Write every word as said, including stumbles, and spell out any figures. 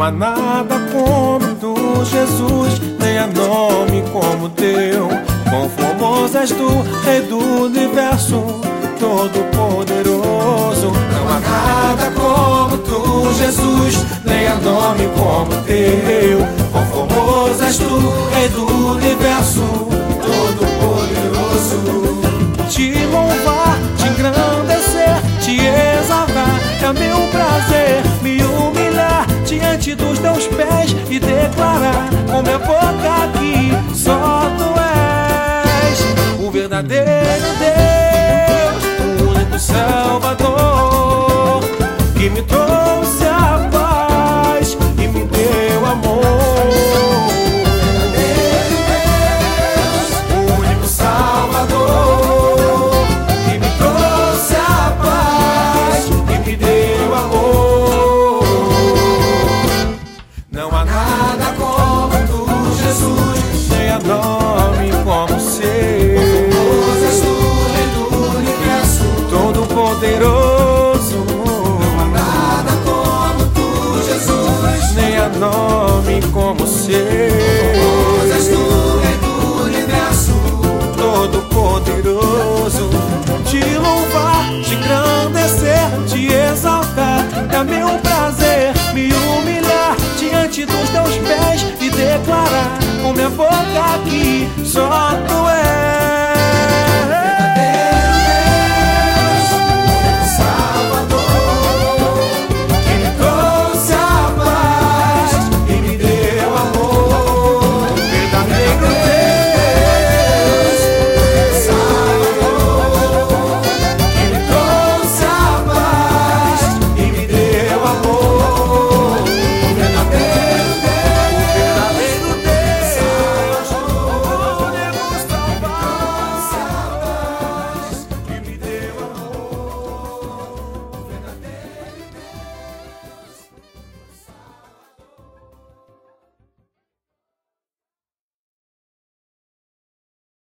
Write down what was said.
há nada como tu, Jesus, nem há nome como teu. Quão formoso és tu, Rei do Universo, Todo-Poderoso. Não há nada como tu, Jesus, nem há nome como teu. Quão formoso és tu, Rei do Universo, Todo-Poderoso. Te louvar, te engrandecer, te exaltar, é meu prazer. Me humilhar diante dos teus pés e declarar com minha boca que só tu és o verdadeiro Deus, o único Salvador, que me trouxe a paz e me deu amor. Não há nada como tu, Jesus, nem há nome como o seu. Formoso és tu, Rei do Universo, Todo-Poderoso. Não há nada como tu, Jesus, nem há nome como o seu. Formoso és tu, Rei do Universo, Todo-Poderoso. Te louvar, te engrandecer, te exaltar, é meu prazer. Me humilhar diante dos teus pés e declarar com minha boca